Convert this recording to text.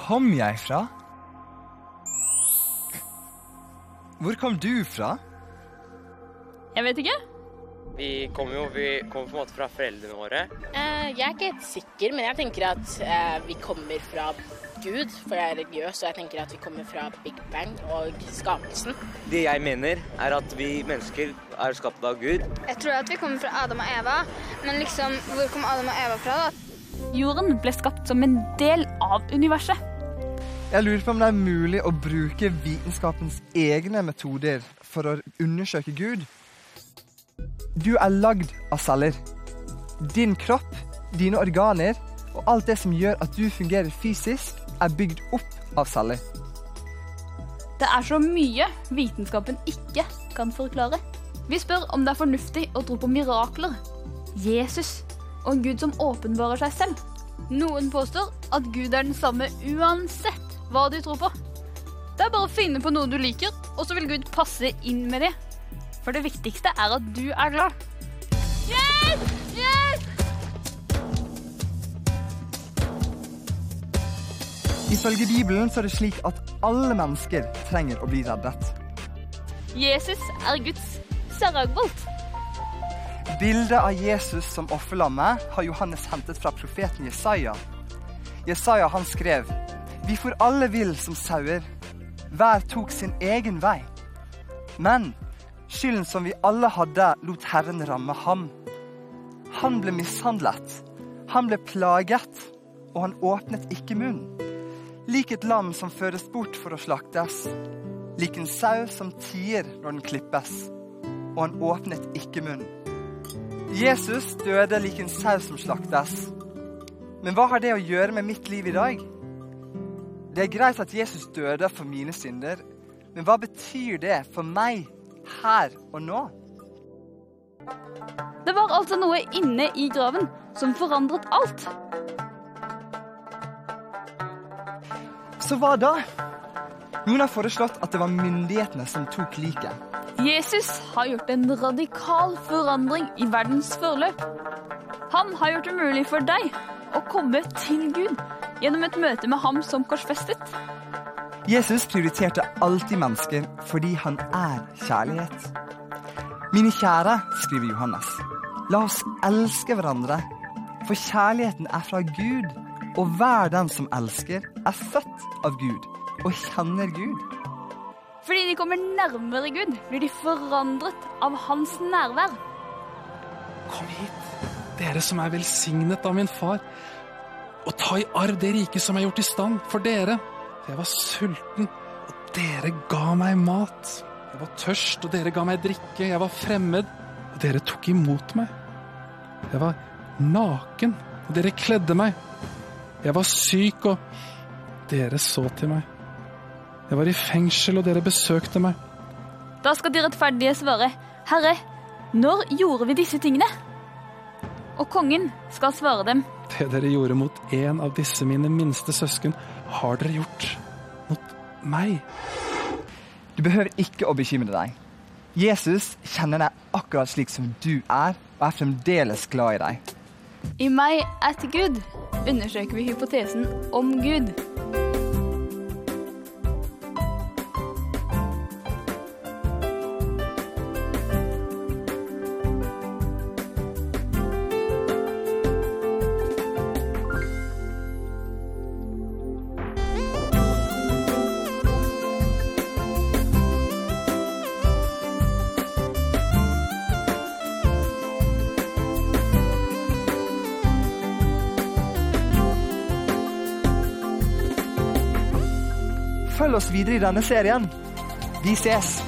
kom jeg fra? Hvor kom du fra? Jeg vet ikke. Vi kommer på en måte fra foreldrene våre. Jeg er ikke helt sikker, men jeg tenker at vi kommer fra Gud, for jeg er religiøs, og jeg tenker at vi kommer fra Big Bang og skapelsen. Det jeg mener er at vi mennesker er skapt av Gud. Jeg tror at vi kommer fra Adam og Eva, men liksom, hvor kom Adam og Eva fra da? Jorden ble skapt som en del av universet. Jeg lurer på om det er mulig å bruke vitenskapens egne metoder for å undersøke Gud. Du er lagd av celler. Din kropp, dine organer og alt det som gjør at du fungerer fysisk, er bygd opp av celler. Det er så mye vitenskapen ikke kan forklare. Vi spør om det er fornuftig å tro på mirakler, Jesus og en Gud som åpenbarer seg selv. Noen påstår at Gud er den samme uansett hva du tror på. Det er bare å finne på noe du liker, og så vil Gud passe inn med det. For det viktigste er at du er glad. Hjelp! Hjelp! Ifølge Bibelen så er det slik at alle mennesker trenger å bli reddet. Jesus er Guds særagbolt. Bildet av Jesus som offerlammet har Johannes hentet fra profeten Jesaja. Jesaja han skrev: Vi for alle vill som sauer, hver tok sin egen vei. Men skylden som vi alle hadde, lot Herren ramme ham. Han ble mishandlet, han ble plaget, og han åpnet ikke munnen. Lik et lam som føres bort for å slaktes, lik en sau som tier når den klippes, og han åpnet ikke munnen. Jesus døde lik en sau som slaktes. Men hva har det å gjøre med mitt liv i dag? Det er greit at Jesus døde for mine synder, men hva betyr det for meg her og nå? Det var altså noe inne i graven som forandret alt. Så hva da? Noen har foreslått at det var myndighetene som tok liket. Jesus har gjort en radikal forandring i verdens forløp. Han har gjort det mulig for deg å komme til Gud gjennom et møte med ham som korsfestet. Jesus prioriterte alltid mennesker fordi han er kjærlighet. Mine kjære, skriver Johannes, la oss elske hverandre, for kjærligheten er fra Gud, og hver den som elsker er født av Gud og kjenner Gud. Fordi de kommer nærmere Gud, blir de forandret av hans nærvær. Kom hit, dere som er velsignet av min far, og ta i arv det rike som er gjort i stand for dere. Jeg var sulten, og dere ga meg mat. Jeg var tørst, og dere ga meg drikke. Jeg var fremmed, og dere tok imot meg. Jeg var naken, og dere kledde meg. Jeg var syk, og dere så til meg. Jeg var i fengsel, og dere besøkte meg. Da skal de rettferdige svare: Herre, når gjorde vi disse tingene? Og kongen skal svare dem: Det dere gjorde mot en av disse mine minste søsken, har dere gjort mot meg. Du behøver ikke å bekymre deg. Jesus kjenner deg akkurat slik som du er, og er fremdeles glad i deg. I meg at Gud undersøker vi hypotesen om Gud. Følg oss videre i denne serien. Vi ses!